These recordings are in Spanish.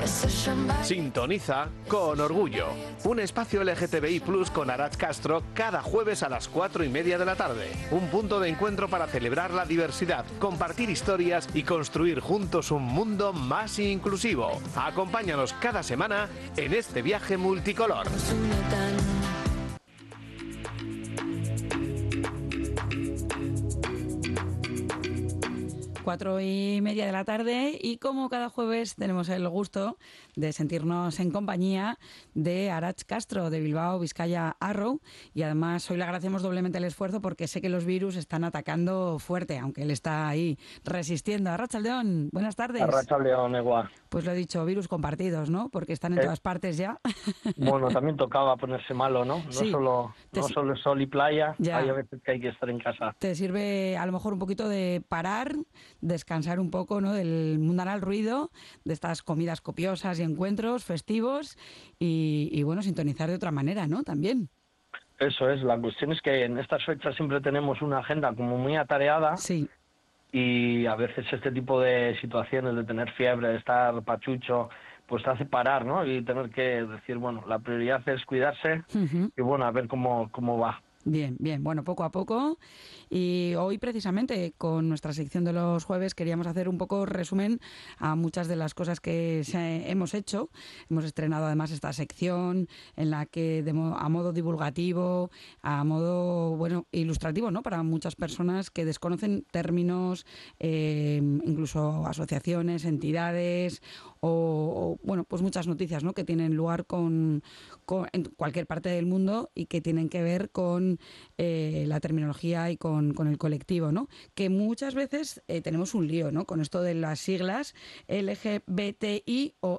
Sintoniza Con Orgullo, un espacio LGTBI+ con Arach Castro cada jueves a las 4:30 de la tarde. Un punto de encuentro para celebrar la diversidad, compartir historias y construir juntos un mundo más inclusivo. Acompáñanos cada semana en este viaje multicolor. 4:30 de la tarde y como cada jueves tenemos el gusto de sentirnos en compañía de Arach Castro de Bilbao Vizcaya Arrow, y además hoy le agradecemos doblemente el esfuerzo porque sé que los virus están atacando fuerte, aunque él está ahí resistiendo. Arratsaldeon, buenas tardes. Arratsaldeon, Egua. Pues lo he dicho, virus compartidos, ¿no? Porque están en todas partes ya. Bueno, también tocaba ponerse malo, ¿no? Sí. No solo sol y playa, Ya. hay a veces que hay que estar en casa. Te sirve a lo mejor un poquito de parar, descansar un poco, ¿no? Del mundanal ruido, de estas comidas copiosas y encuentros festivos y bueno, sintonizar de otra manera, ¿no? También. Eso es, la cuestión es que en estas fechas siempre tenemos una agenda como muy atareada. Sí. Y a veces este tipo de situaciones de tener fiebre, de estar pachucho, pues te hace parar, ¿no? Y tener que decir, bueno, la prioridad es cuidarse y bueno, a ver cómo va. Bien, bueno, poco a poco. Y hoy precisamente con nuestra sección de los jueves queríamos hacer un poco resumen a muchas de las cosas que hemos hecho. Hemos estrenado además esta sección en la que a modo divulgativo, a modo, bueno, ilustrativo, ¿no? Para muchas personas que desconocen términos, incluso asociaciones, entidades o bueno, pues muchas noticias, ¿no? Que tienen lugar en cualquier parte del mundo y que tienen que ver con la terminología y con el colectivo, ¿no? Que muchas veces tenemos un lío, ¿no? Con esto de las siglas LGBTI o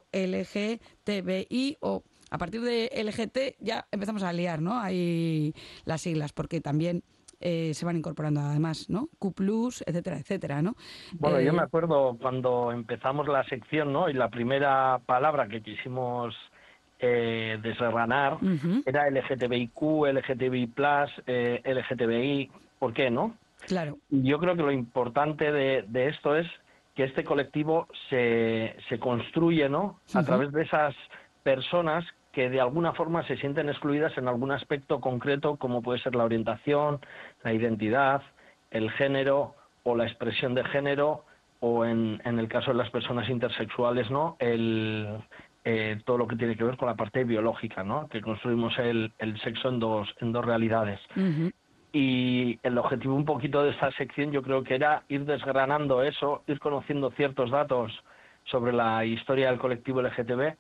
LGTBI o a partir de LGT ya empezamos a liar, ¿no? Hay las siglas porque también se van incorporando además, ¿no? Q+, etcétera, etcétera, ¿no? Bueno, yo me acuerdo cuando empezamos la sección, ¿no? Y la primera palabra que quisimos desgranar era LGTBIQ, LGTBI+, LGTBI, ¿por qué no? Claro. Yo creo que lo importante de esto es que este colectivo se construye, ¿no? A través de esas personas que de alguna forma se sienten excluidas en algún aspecto concreto, como puede ser la orientación, la identidad, el género o la expresión de género, o en el caso de las personas intersexuales, ¿no? Todo lo que tiene que ver con la parte biológica, ¿no? Que construimos el sexo en dos realidades. Y el objetivo un poquito de esta sección yo creo que era ir desgranando eso, ir conociendo ciertos datos sobre la historia del colectivo LGTB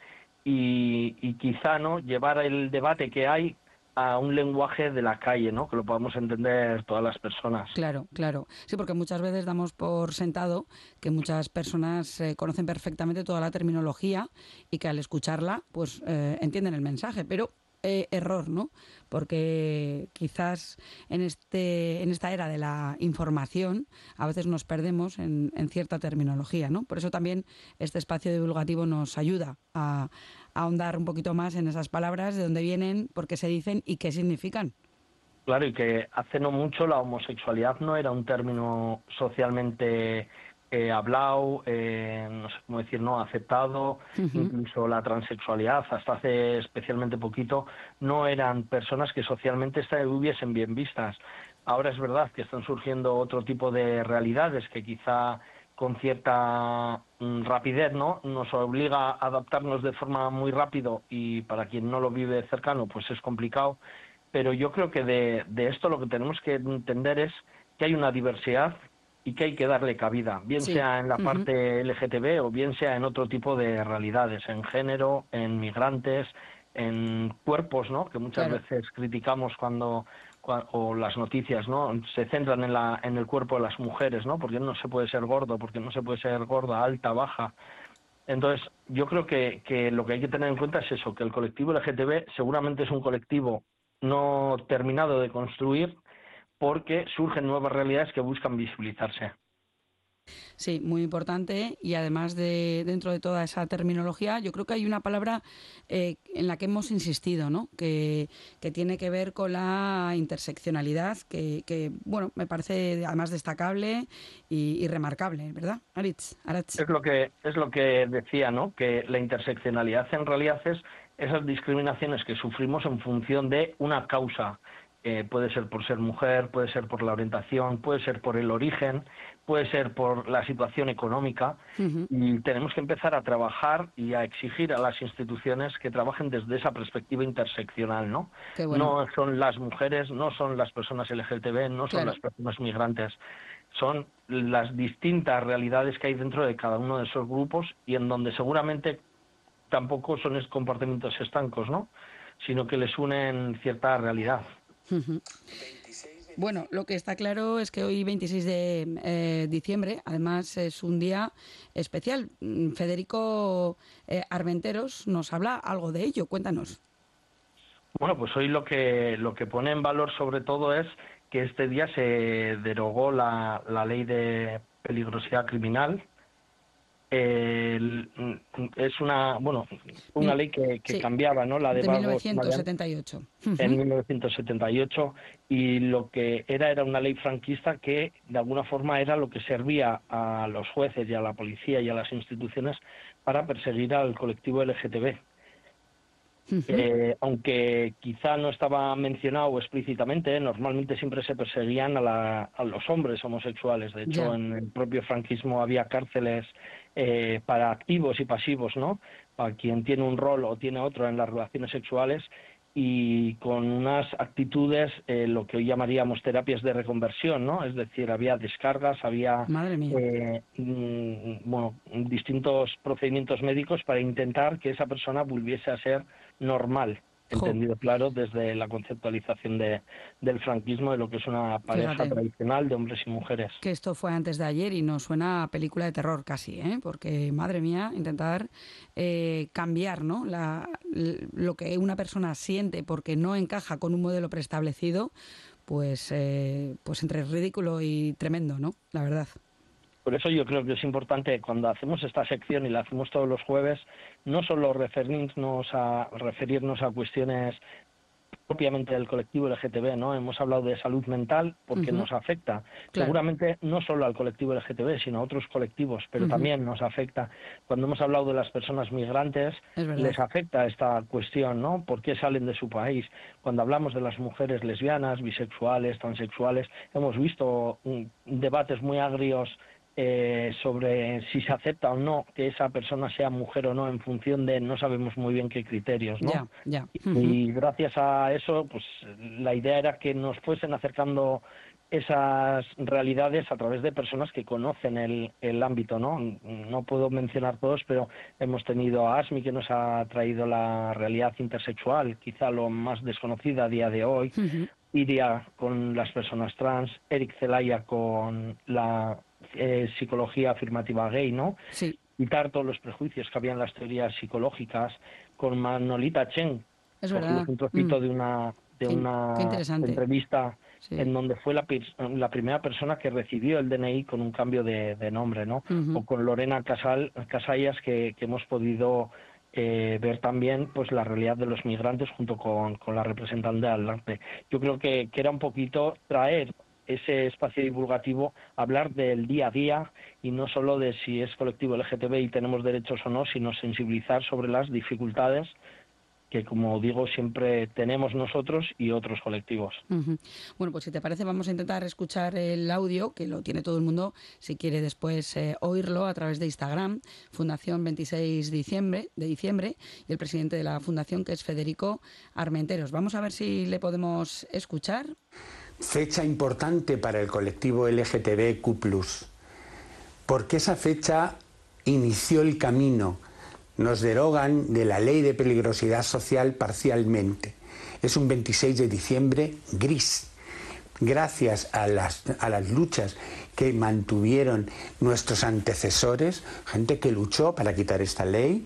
y quizá, ¿no?, llevar el debate que hay a un lenguaje de la calle, ¿no?, que lo podamos entender todas las personas. Claro. Sí, porque muchas veces damos por sentado que muchas personas conocen perfectamente toda la terminología y que al escucharla pues entienden el mensaje, pero error, ¿no? Porque quizás en esta era de la información a veces nos perdemos en cierta terminología, ¿no? Por eso también este espacio divulgativo nos ayuda a ahondar un poquito más en esas palabras, de dónde vienen, por qué se dicen y qué significan. Claro, y que hace no mucho la homosexualidad no era un término socialmente hablado, no sé cómo decir, no aceptado, incluso la transexualidad hasta hace especialmente poquito no eran personas que socialmente estuviesen bien vistas. Ahora es verdad que están surgiendo otro tipo de realidades que quizá con cierta rapidez, ¿no?, nos obliga a adaptarnos de forma muy rápido, y para quien no lo vive cercano pues es complicado. Pero yo creo que de esto lo que tenemos que entender es que hay una diversidad y que hay que darle cabida, bien sea en la parte LGTB o bien sea en otro tipo de realidades, en género, en migrantes, en cuerpos, ¿no?, que muchas veces criticamos cuando o las noticias, ¿no?, se centran en el cuerpo de las mujeres, ¿no?, porque no se puede ser gordo, porque no se puede ser gorda, alta, baja. Entonces, yo creo que lo que hay que tener en cuenta es eso, que el colectivo LGTB seguramente es un colectivo no terminado de construir porque surgen nuevas realidades que buscan visibilizarse. Sí, muy importante, y además dentro de toda esa terminología, yo creo que hay una palabra en la que hemos insistido, ¿no? Que tiene que ver con la interseccionalidad, bueno, me parece además destacable y remarcable, ¿verdad, Aritz? Es lo que decía, ¿no? Que la interseccionalidad en realidad es esas discriminaciones que sufrimos en función de una causa. Puede ser por ser mujer, puede ser por la orientación, puede ser por el origen, puede ser por la situación económica. Y tenemos que empezar a trabajar y a exigir a las instituciones que trabajen desde esa perspectiva interseccional, ¿no? Qué bueno. No son las mujeres, no son las personas LGTB, no son Claro. las personas migrantes. Son las distintas realidades que hay dentro de cada uno de esos grupos, y en donde seguramente tampoco son comportamientos estancos, ¿no? Sino que les unen cierta realidad. Bueno, lo que está claro es que hoy, 26 de diciembre, además es un día especial. Federico Armenteros nos habla algo de ello. Cuéntanos. Bueno, pues hoy lo que pone en valor sobre todo es que este día se derogó la ley de peligrosidad criminal. Es una ley que sí, cambiaba, ¿no? La de vagos 1978. En 1978, y lo que era una ley franquista que de alguna forma era lo que servía a los jueces y a la policía y a las instituciones para perseguir al colectivo LGTB. Aunque quizá no estaba mencionado explícitamente, normalmente siempre se perseguían a los hombres homosexuales. De hecho, en el propio franquismo había cárceles para activos y pasivos, ¿no? Para quien tiene un rol o tiene otro en las relaciones sexuales, y con unas actitudes, lo que hoy llamaríamos terapias de reconversión, ¿no? Es decir, había descargas, había distintos procedimientos médicos para intentar que esa persona volviese a ser normal, entendido claro desde la conceptualización del franquismo, de lo que es una pareja tradicional de hombres y mujeres. Que esto fue antes de ayer y nos suena a película de terror casi, porque, madre mía, intentar cambiar, ¿no? lo que una persona siente porque no encaja con un modelo preestablecido, pues entre ridículo y tremendo, ¿no? La verdad. Por eso yo creo que es importante, cuando hacemos esta sección, y la hacemos todos los jueves, no solo referirnos a cuestiones propiamente del colectivo LGTB, ¿no? Hemos hablado de salud mental porque nos afecta, seguramente no solo al colectivo LGTB, sino a otros colectivos, pero también nos afecta. Cuando hemos hablado de las personas migrantes, les afecta esta cuestión, ¿no? ¿Por qué salen de su país? Cuando hablamos de las mujeres lesbianas, bisexuales, transexuales, hemos visto debates muy agrios sobre si se acepta o no que esa persona sea mujer o no, en función de no sabemos muy bien qué criterios, ¿no? Y gracias a eso, pues la idea era que nos fuesen acercando esas realidades a través de personas que conocen el ámbito, ¿no? No puedo mencionar todos, pero hemos tenido a Asmi, que nos ha traído la realidad intersexual, quizá lo más desconocida a día de hoy, Iria con las personas trans, Eric Zelaya con la psicología afirmativa gay, ¿no? Sí. Quitar todos los prejuicios que había en las teorías psicológicas, con Manolita Chen, cogimos un trocito de una entrevista en donde fue la primera persona que recibió el DNI con un cambio de nombre, ¿no? O con Lorena Casallas, que hemos podido ver también pues la realidad de los migrantes junto con la representante del arte. Yo creo que era un poquito traer ese espacio divulgativo, hablar del día a día y no solo de si es colectivo LGTB y tenemos derechos o no, sino sensibilizar sobre las dificultades que, como digo, siempre tenemos nosotros y otros colectivos. Bueno, pues si te parece, vamos a intentar escuchar el audio, que lo tiene todo el mundo, si quiere después oírlo a través de Instagram, Fundación 26 de diciembre, y el presidente de la Fundación, que es Federico Armenteros. Vamos a ver si le podemos escuchar. Fecha importante para el colectivo LGTBQ+, porque esa fecha inició el camino. Nos derogan de la ley de peligrosidad social parcialmente. Es un 26 de diciembre gris. Gracias a las luchas que mantuvieron nuestros antecesores, gente que luchó para quitar esta ley,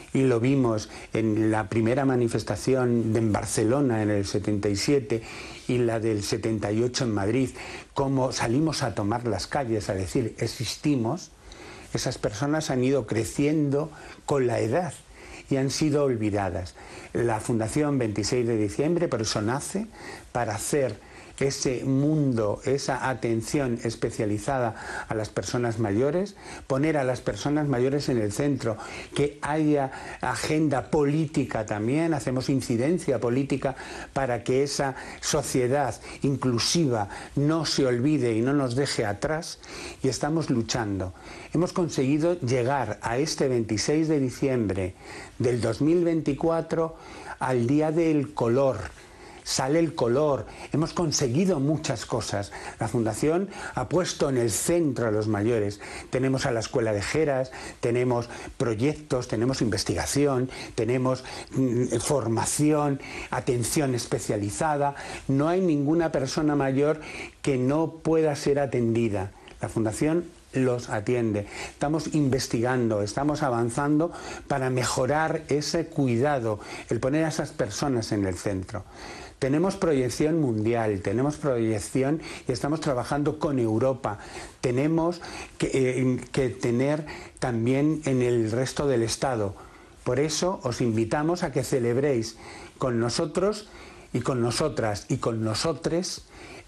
y lo vimos en la primera manifestación en Barcelona en el 77 y la del 78 en Madrid, cómo salimos a tomar las calles a decir existimos, esas personas han ido creciendo con la edad y han sido olvidadas. La Fundación 26 de diciembre por eso nace, para hacer ese mundo, esa atención especializada a las personas mayores, poner a las personas mayores en el centro, que haya agenda política también, hacemos incidencia política para que esa sociedad inclusiva no se olvide y no nos deje atrás, y estamos luchando. Hemos conseguido llegar a este 26 de diciembre del 2024 al Día del Color. Sale el color, hemos conseguido muchas cosas. La Fundación ha puesto en el centro a los mayores. Tenemos a la Escuela de Geras, tenemos proyectos, tenemos investigación, tenemos formación, atención especializada. No hay ninguna persona mayor que no pueda ser atendida. La Fundación los atiende. Estamos investigando, estamos avanzando para mejorar ese cuidado, el poner a esas personas en el centro. Tenemos proyección mundial, tenemos proyección y estamos trabajando con Europa. Tenemos que tener también en el resto del Estado. Por eso os invitamos a que celebréis con nosotros y con nosotras y con nosotres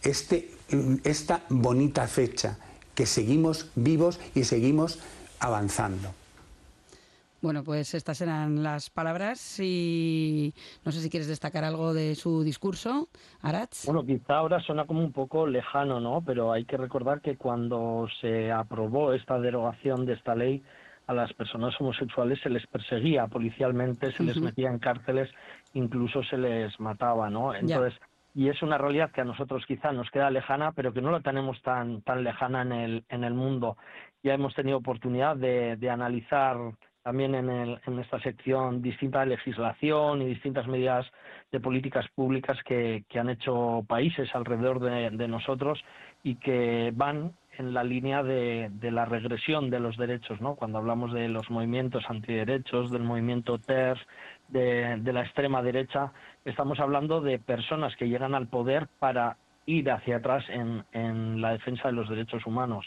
esta bonita fecha, que seguimos vivos y seguimos avanzando. Bueno, pues estas eran las palabras y no sé si quieres destacar algo de su discurso, Aratz. Bueno, quizá ahora suena como un poco lejano, ¿no? Pero hay que recordar que cuando se aprobó esta derogación de esta ley, a las personas homosexuales se les perseguía policialmente, se les metía en cárceles, incluso se les mataba, ¿no? Entonces, y es una realidad que a nosotros quizá nos queda lejana, pero que no la tenemos tan lejana en el mundo. Ya hemos tenido oportunidad de analizar también en esta sección distinta legislación y distintas medidas de políticas públicas que han hecho países alrededor de nosotros y que van en la línea de la regresión de los derechos, ¿no? Cuando hablamos de los movimientos antiderechos, del movimiento TERF, de la extrema derecha, estamos hablando de personas que llegan al poder para ir hacia atrás en la defensa de los derechos humanos.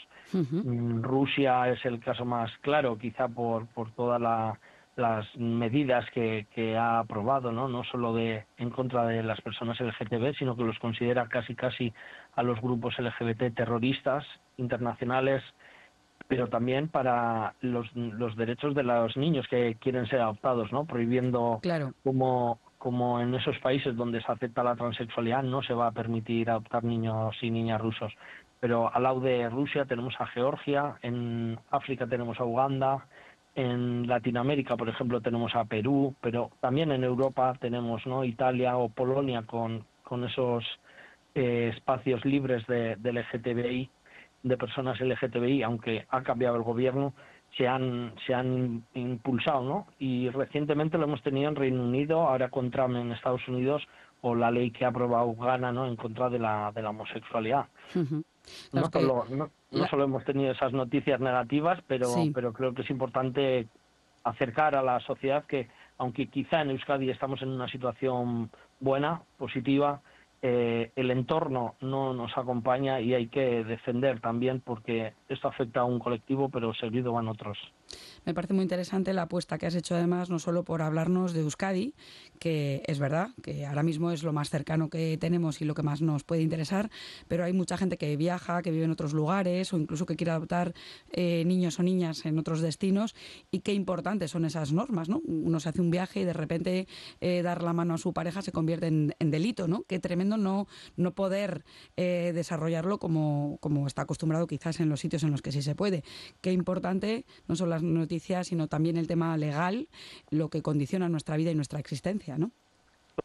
Rusia es el caso más claro, quizá por todas las medidas que ha aprobado, no solo en contra de las personas LGTB, sino que los considera casi a los grupos LGBT terroristas internacionales, pero también para los derechos de los niños que quieren ser adoptados, ¿no? Prohibiendo, como en esos países donde se acepta la transexualidad, no se va a permitir adoptar niños y niñas rusos. Pero al lado de Rusia tenemos a Georgia, en África tenemos a Uganda, en Latinoamérica, por ejemplo, tenemos a Perú, pero también en Europa tenemos, ¿no?, Italia o Polonia con esos espacios libres de LGTBI, de personas LGTBI, aunque ha cambiado el gobierno, se han impulsado, ¿no? Y recientemente lo hemos tenido en Reino Unido, ahora con Trump en Estados Unidos, o la ley que ha aprobado Ghana, ¿no?, en contra de la homosexualidad. No solo hemos tenido esas noticias negativas, pero creo que es importante acercar a la sociedad que, aunque quizá en Euskadi estamos en una situación buena, positiva, el entorno no nos acompaña y hay que defender también, porque esto afecta a un colectivo, pero seguido van otros. Me parece muy interesante la apuesta que has hecho, además, no solo por hablarnos de Euskadi, que es verdad que ahora mismo es lo más cercano que tenemos y lo que más nos puede interesar, pero hay mucha gente que viaja, que vive en otros lugares o incluso que quiere adoptar niños o niñas en otros destinos, y qué importantes son esas normas, ¿no? Uno se hace un viaje y de repente dar la mano a su pareja se convierte en delito, ¿no? Qué tremendo no poder desarrollarlo como está acostumbrado quizás en los sitios en los que sí se puede. Qué importante no son las noticias, sino también el tema legal, lo que condiciona nuestra vida y nuestra existencia, ¿no?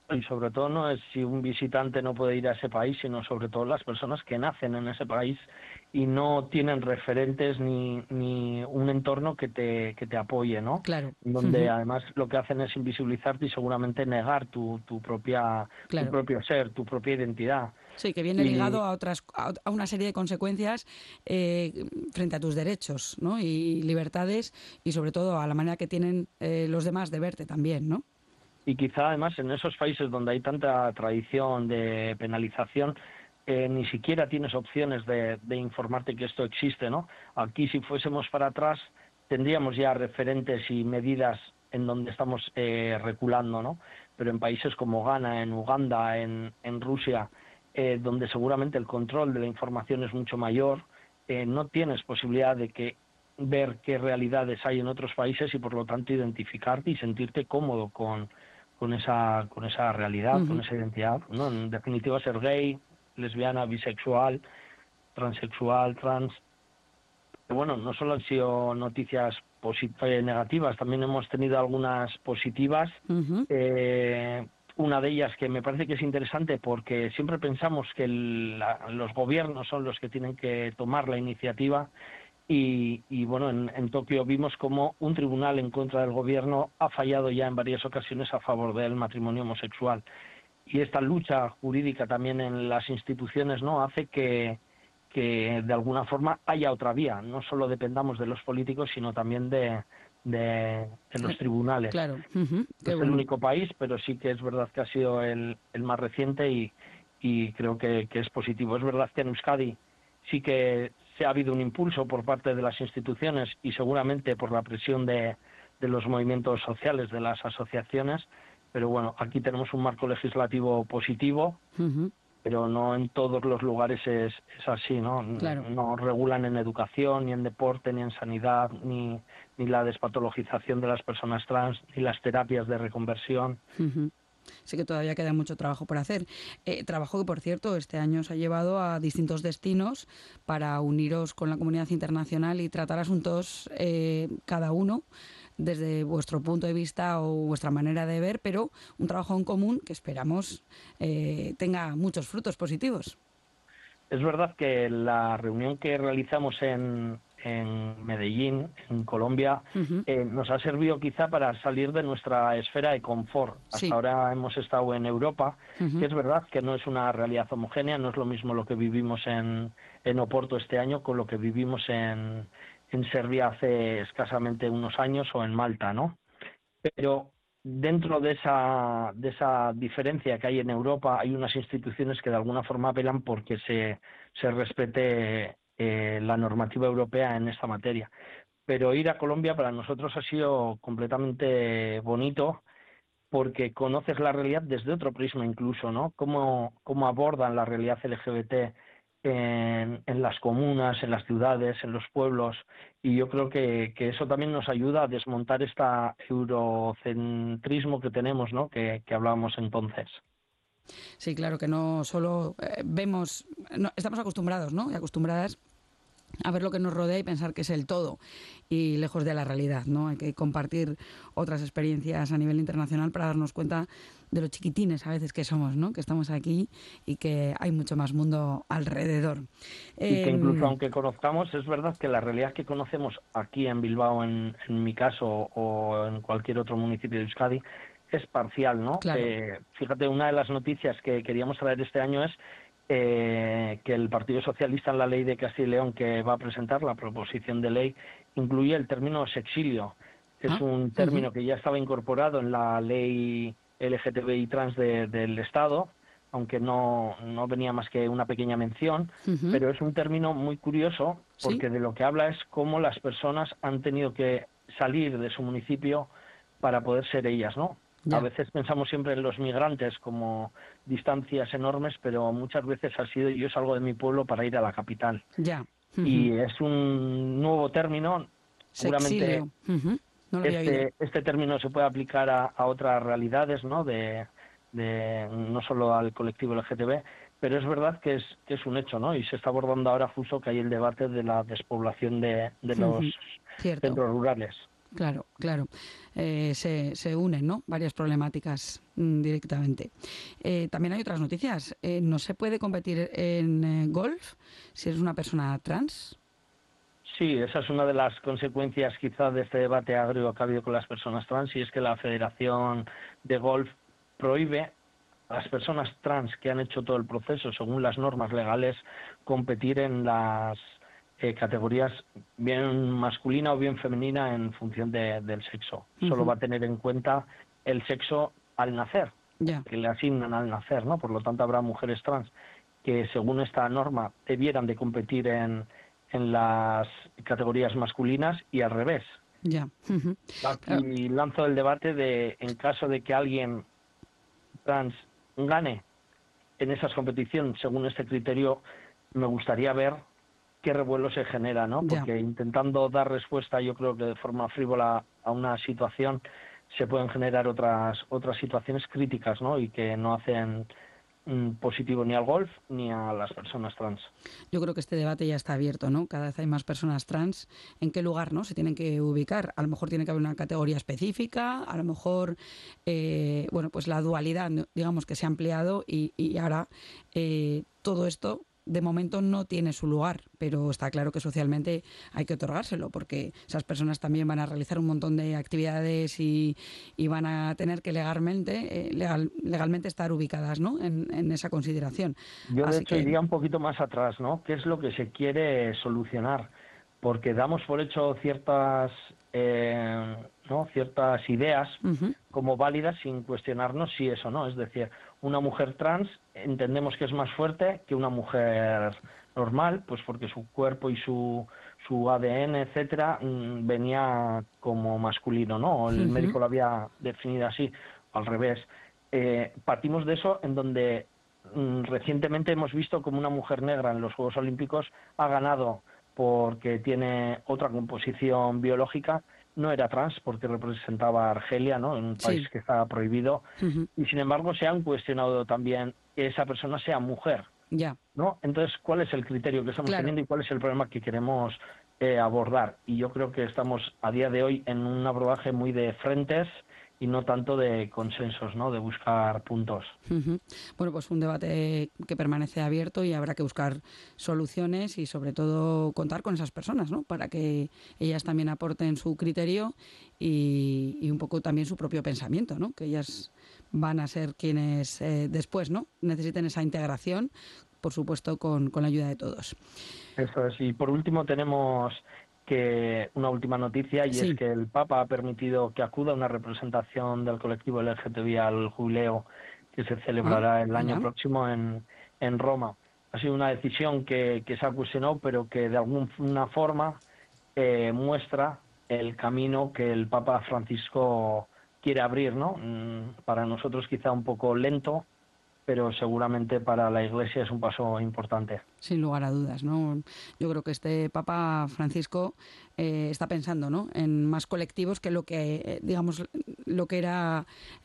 y sobre todo no es si un visitante no puede ir a ese país, sino sobre todo las personas que nacen en ese país y no tienen referentes ni un entorno que te apoye, ¿no? Claro. Donde además lo que hacen es invisibilizarte y seguramente negar tu Claro. propio ser, tu propia identidad. Sí, que viene ligado a una serie de consecuencias frente a tus derechos, ¿no? Y libertades, y sobre todo a la manera que tienen los demás de verte también, ¿no? Y quizá además en esos países donde hay tanta tradición de penalización, ni siquiera tienes opciones de informarte que esto existe, ¿no? Aquí, si fuésemos para atrás, tendríamos ya referentes y medidas en donde estamos reculando, ¿no? Pero en países como Ghana, en Uganda, en Rusia, donde seguramente el control de la información es mucho mayor, no tienes posibilidad de ver qué realidades hay en otros países y por lo tanto identificarte y sentirte cómodo con esa realidad, con esa identidad, ¿no? En definitiva, ser gay, lesbiana, bisexual, transexual, trans. Bueno, no solo han sido noticias negativas, también hemos tenido algunas positivas. Una de ellas que me parece que es interesante porque siempre pensamos que los gobiernos son los que tienen que tomar la iniciativa. Y bueno, en Tokio vimos como un tribunal en contra del gobierno ha fallado ya en varias ocasiones a favor del matrimonio homosexual. Y esta lucha jurídica también en las instituciones, ¿no?, hace que de alguna forma haya otra vía. No solo dependamos de los políticos, sino también de los tribunales. Claro. No es el único país, pero sí que es verdad que ha sido el más reciente y creo que es positivo. Es verdad que en Euskadi sí que ha habido un impulso por parte de las instituciones y seguramente por la presión de los movimientos sociales, de las asociaciones, pero bueno, aquí tenemos un marco legislativo positivo, pero no en todos los lugares es así, ¿no? Claro. No regulan en educación, ni en deporte, ni en sanidad, ni la despatologización de las personas trans, ni las terapias de reconversión. Sí que todavía queda mucho trabajo por hacer. Trabajo que, por cierto, este año os ha llevado a distintos destinos para uniros con la comunidad internacional y tratar asuntos cada uno desde vuestro punto de vista o vuestra manera de ver, pero un trabajo en común que esperamos tenga muchos frutos positivos. Es verdad que la reunión que realizamos en Medellín, en Colombia, nos ha servido quizá para salir de nuestra esfera de confort. Sí. Hasta ahora hemos estado en Europa, que es verdad que no es una realidad homogénea, no es lo mismo lo que vivimos en Oporto este año con lo que vivimos en Serbia hace escasamente unos años o en Malta, ¿no? Pero dentro de esa diferencia que hay en Europa hay unas instituciones que de alguna forma velan porque se respete la normativa europea en esta materia. Pero ir a Colombia para nosotros ha sido completamente bonito porque conoces la realidad desde otro prisma incluso, ¿no? Cómo abordan la realidad LGBT en las comunas, en las ciudades, en los pueblos, y yo creo que eso también nos ayuda a desmontar este eurocentrismo que tenemos, ¿no?, que hablábamos entonces. Sí, claro, que no solo vemos, no, estamos acostumbrados, ¿no?, y acostumbradas a ver lo que nos rodea y pensar que es el todo y lejos de la realidad, ¿no? Hay que compartir otras experiencias a nivel internacional para darnos cuenta de lo chiquitines a veces que somos, ¿no? Que estamos aquí y que hay mucho más mundo alrededor. Y que incluso aunque conozcamos, es verdad que la realidad que conocemos aquí en Bilbao, en mi caso, o en cualquier otro municipio de Euskadi, es parcial, ¿no? Claro. Fíjate, una de las noticias que queríamos traer este año es que el Partido Socialista en la ley de Castilla y León que va a presentar, la proposición de ley, incluye el término sexilio, que es un término que ya estaba incorporado en la ley LGTBI trans del Estado, aunque no venía más que una pequeña mención, pero es un término muy curioso porque ¿Sí? de lo que habla es cómo las personas han tenido que salir de su municipio para poder ser ellas, ¿no? Ya. A veces pensamos siempre en los migrantes como distancias enormes, pero muchas veces ha sido yo salgo de mi pueblo para ir a la capital. Ya. Y es un nuevo término. Seguramente Sexilio. No lo había oído. este término se puede aplicar a otras realidades, ¿no? De no solo al colectivo LGTB, pero es verdad que es un hecho, ¿no? Y se está abordando ahora justo que hay el debate de la despoblación de los Cierto. centros rurales. Claro, claro. Se unen, ¿no? Varias problemáticas directamente. También hay otras noticias. ¿No se puede competir en golf si eres una persona trans? Sí, esa es una de las consecuencias quizás de este debate agrio que ha habido con las personas trans, y es que la Federación de Golf prohíbe a las personas trans que han hecho todo el proceso según las normas legales competir en las categorías bien masculina o bien femenina en función del sexo. Solo va a tener en cuenta el sexo al nacer, que le asignan al nacer, ¿no? Por lo tanto, habrá mujeres trans que, según esta norma, debieran de competir en las categorías masculinas y al revés. Aquí lanzo el debate de, en caso de que alguien trans gane en esas competiciones según este criterio, me gustaría ver qué revuelo se genera, ¿no? Porque intentando dar respuesta, yo creo que de forma frívola a una situación, se pueden generar otras situaciones críticas, ¿no? Y que no hacen positivo ni al golf ni a las personas trans. Yo creo que este debate ya está abierto, ¿no? Cada vez hay más personas trans. ¿En qué lugar, no, se tienen que ubicar? A lo mejor tiene que haber una categoría específica, a lo mejor, bueno, pues la dualidad, digamos, que se ha ampliado y ahora todo esto de momento no tiene su lugar, pero está claro que socialmente hay que otorgárselo, porque esas personas también van a realizar un montón de actividades y van a tener que legalmente estar ubicadas, ¿no? en esa consideración. Yo, de hecho, iría un poquito más atrás, ¿no? ¿Qué es lo que se quiere solucionar? Porque damos por hecho ciertas ideas como válidas sin cuestionarnos si eso no. Es decir, una mujer trans entendemos que es más fuerte que una mujer normal, pues porque su cuerpo y su ADN, etcétera, venía como masculino, ¿no? El médico lo había definido así, al revés. Partimos de eso, en donde recientemente hemos visto como una mujer negra en los Juegos Olímpicos ha ganado porque tiene otra composición biológica. No era trans porque representaba a Argelia, ¿no? En un país que está prohibido, y sin embargo se han cuestionado también que esa persona sea mujer, ¿no? Entonces, ¿cuál es el criterio que estamos teniendo y cuál es el problema que queremos abordar? Y yo creo que estamos a día de hoy en un abordaje muy de frentes y no tanto de consensos, ¿no? De buscar puntos. Bueno, pues un debate que permanece abierto y habrá que buscar soluciones y sobre todo contar con esas personas, ¿no? Para que ellas también aporten su criterio y un poco también su propio pensamiento, ¿no? Que ellas van a ser quienes después, ¿no? Necesiten esa integración, por supuesto, con la ayuda de todos. Eso es. Y por último tenemos una última noticia, y es que el Papa ha permitido que acuda una representación del colectivo LGTBI al jubileo que se celebrará el año próximo en Roma. Ha sido una decisión que se ha cuestionado, pero que de alguna forma muestra el camino que el Papa Francisco quiere abrir, ¿no? Para nosotros quizá un poco lento, pero seguramente para la Iglesia es un paso importante. Sin lugar a dudas, ¿no? Yo creo que este Papa Francisco está pensando, ¿no? En más colectivos que lo que, digamos, lo que era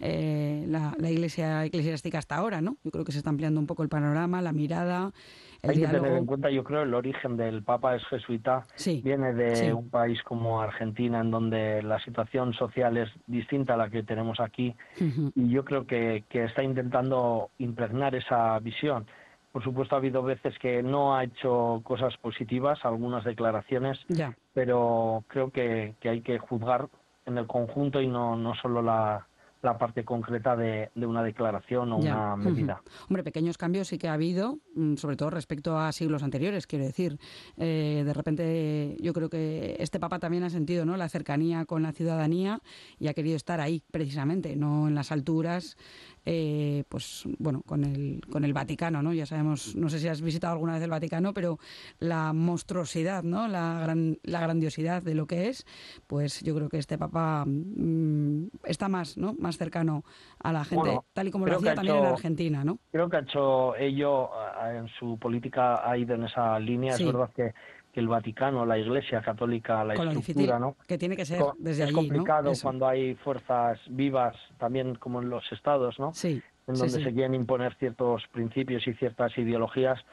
la Iglesia eclesiástica hasta ahora, ¿no? Yo creo que se está ampliando un poco el panorama, la mirada, el Hay diálogo. Que tener en cuenta, yo creo, el origen del Papa es jesuita, viene de un país como Argentina, en donde la situación social es distinta a la que tenemos aquí, y yo creo que está intentando impregnar esa visión. Por supuesto, ha habido veces que no ha hecho cosas positivas, algunas declaraciones, pero creo que hay que juzgar en el conjunto y no solo la parte concreta de una declaración o una medida. Hombre, pequeños cambios sí que ha habido, sobre todo respecto a siglos anteriores, quiero decir. De repente yo creo que este Papa también ha sentido, ¿no?, la cercanía con la ciudadanía y ha querido estar ahí, precisamente, no en las alturas, pues bueno, con el Vaticano, ¿no? Ya sabemos, no sé si has visitado alguna vez el Vaticano, pero la monstruosidad, ¿no?, la grandiosidad de lo que es, pues yo creo que este Papa está más, ¿no?, más cercano a la gente, bueno, tal y como lo hacía también en Argentina, ¿no? Creo que ha hecho ello, en su política ha ido en esa línea. Es verdad que el Vaticano, la Iglesia Católica, la estructura, ¿no?, que tiene que ser desde allí, es complicado, ¿no?, Eso. cuando hay fuerzas vivas, también como en los estados, ¿no?, en donde se quieren imponer ciertos principios y ciertas ideologías,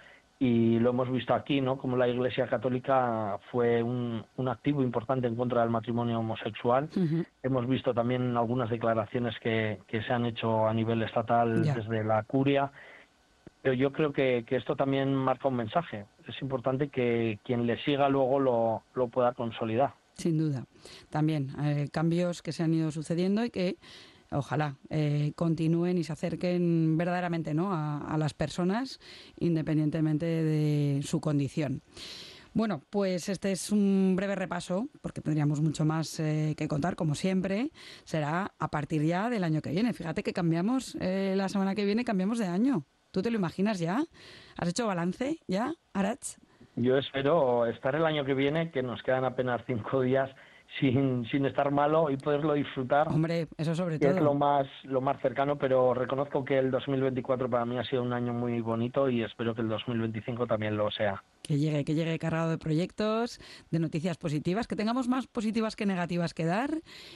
y lo hemos visto aquí, ¿no? Como la Iglesia Católica fue un activo importante en contra del matrimonio homosexual. Hemos visto también algunas declaraciones que se han hecho a nivel estatal desde la curia. Pero yo creo que esto también marca un mensaje. Es importante que quien le siga luego lo pueda consolidar. Sin duda. También cambios que se han ido sucediendo y que ojalá continúen y se acerquen verdaderamente, ¿no?, a las personas, independientemente de su condición. Bueno, pues este es un breve repaso, porque tendríamos mucho más que contar, como siempre. Será a partir ya del año que viene. Fíjate que cambiamos, la semana que viene cambiamos de año. ¿Tú te lo imaginas ya? ¿Has hecho balance ya, Arach? Yo espero estar el año que viene, que nos quedan apenas 5 días, sin estar malo y poderlo disfrutar. Hombre, eso sobre que todo. Es lo más cercano, pero reconozco que el 2024 para mí ha sido un año muy bonito y espero que el 2025 también lo sea. Que llegue cargado de proyectos, de noticias positivas, que tengamos más positivas que negativas que dar,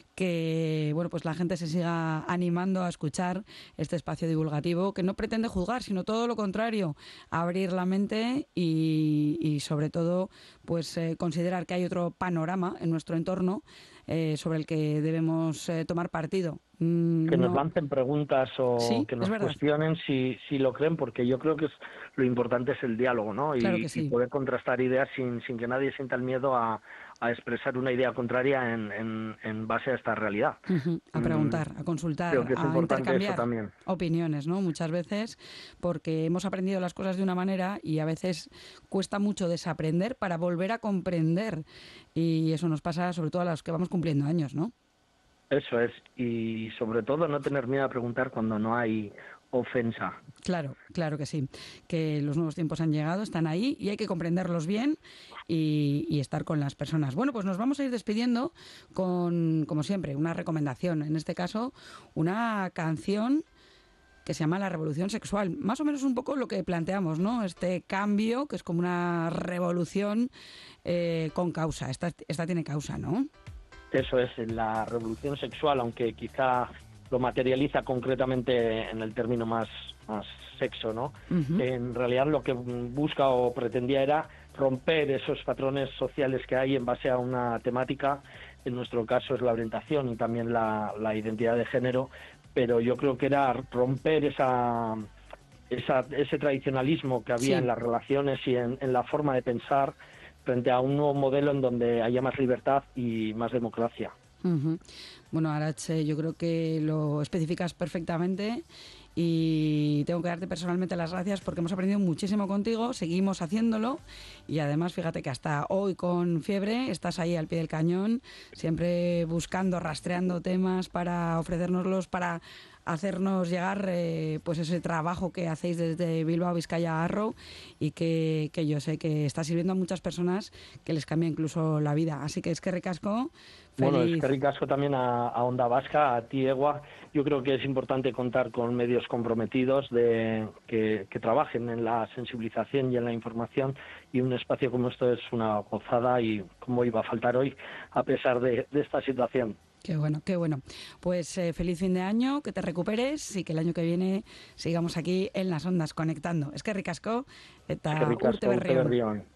que bueno, pues la gente se siga animando a escuchar este espacio divulgativo que no pretende juzgar, sino todo lo contrario, abrir la mente y sobre todo pues considerar que hay otro panorama en nuestro entorno sobre el que debemos tomar partido. Que nos lancen preguntas o sí, que nos cuestionen si lo creen, porque yo creo que lo importante es el diálogo, ¿no? Claro que sí. Y poder contrastar ideas sin que nadie sienta el miedo a expresar una idea contraria en base a esta realidad. A preguntar, a consultar, a intercambiar opiniones, ¿no? Muchas veces, porque hemos aprendido las cosas de una manera y a veces cuesta mucho desaprender para volver a comprender. Y eso nos pasa sobre todo a los que vamos cumpliendo años, ¿no? Eso es, y sobre todo no tener miedo a preguntar cuando no hay ofensa. Claro que sí, que los nuevos tiempos han llegado, están ahí y hay que comprenderlos bien y estar con las personas. Bueno, pues nos vamos a ir despidiendo con, como siempre, una recomendación, en este caso una canción que se llama La Revolución Sexual, más o menos un poco lo que planteamos, ¿no? Este cambio que es como una revolución con causa, esta tiene causa, ¿no? Eso es, la revolución sexual, aunque quizá lo materializa concretamente en el término más sexo, ¿no? En realidad lo que busca o pretendía era romper esos patrones sociales que hay en base a una temática. En nuestro caso es la orientación y también la identidad de género, pero yo creo que era romper ese tradicionalismo que había en las relaciones y en la forma de pensar, frente a un nuevo modelo en donde haya más libertad y más democracia. Bueno, Arach, yo creo que lo especificas perfectamente y tengo que darte personalmente las gracias porque hemos aprendido muchísimo contigo, seguimos haciéndolo y además fíjate que hasta hoy con Fiebre estás ahí al pie del cañón, siempre buscando, rastreando temas para ofrecérnoslos, para hacernos llegar pues ese trabajo que hacéis desde Bilbao, Vizcaya, Arro y que yo sé que está sirviendo a muchas personas que les cambia incluso la vida. Así que es que ricasco. Bueno, es que ricasco también a Onda Vasca, a ti, Egua. Yo creo que es importante contar con medios comprometidos que trabajen en la sensibilización y en la información, y un espacio como esto es una gozada y cómo iba a faltar hoy a pesar de esta situación. Qué bueno, qué bueno. Pues feliz fin de año, que te recuperes y que el año que viene sigamos aquí en las ondas conectando. Es que ricasco, eta urte berrión.